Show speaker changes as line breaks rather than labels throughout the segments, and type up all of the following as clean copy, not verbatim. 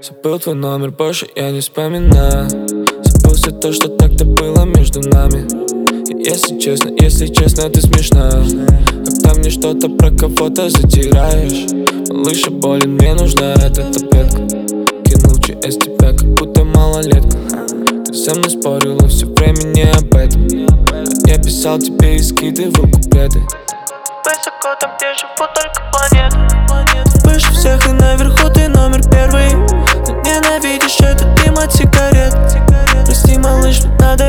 Забыл твой номер, больше я не вспоминаю. Забыл все то, что так-то было между нами. И если честно, ты смешная. Когда мне что-то про кого-то затираешь. Малыша, болен, мне нужна эта таблетка. Кинул GS тебя, как будто малолетка. Ты со мной спорила все время не об этом. А я писал тебе и скидывал куплеты.
Высоко там, где живут только планеты.
Выше всех и наверху ты номер первый. Но ненавидишь этот дым от сигарет. Прости, малыш, мне надо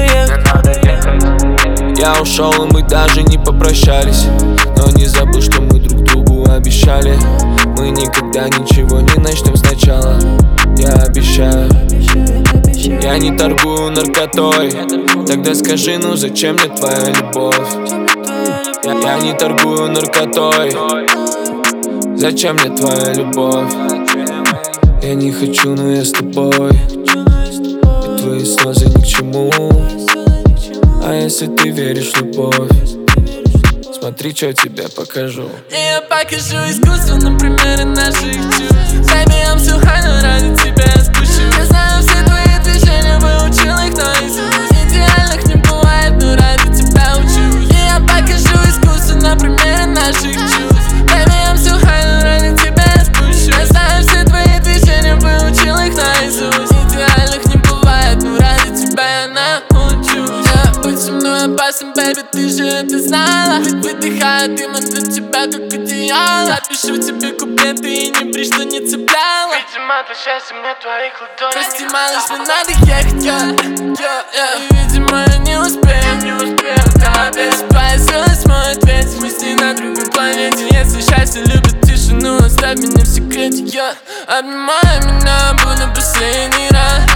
ехать. Я ушел, и мы даже не попрощались. Но не забыл, что мы друг другу обещали. Мы никогда ничего не начнем сначала. Я обещаю. Я не торгую наркотой. Тогда скажи, ну зачем мне твоя любовь? Я не торгую наркотой. Зачем мне твоя любовь? Я не хочу, но я с тобой. И твои слезы ни к чему. А если ты веришь в любовь, смотри, что тебе покажу.
Я покажу искусственно примеры наших чувств. Baby, I'm so high, но ради тебя я спущу. Я знаю все твои движения, выучил их наизусть. Идеальных не бывает, но ради тебя учусь. И я покажу искусственно примеры наших чувств. Baby, I'm so high, но ради тебя я спущу. Я знаю все твои движения, выучил их наизусть. Идеальных не бывает, но ради тебя я научусь. Быть со мной опасно, baby, ты же это знала. Выдыхаю дым от тебя, как одеяло. Запишу тебе куплеты и ни при что не цепляла.
Видимо, для счастья мне твоих ладоней.
Прости, малыш, мне надо ехать, И, видимо, я не успею, Да, беспоясалась мой ответ. Мы с ней на другой планете. Если счастье любит тишину, оставь меня в секрете, Обнимай меня, буду последний раз.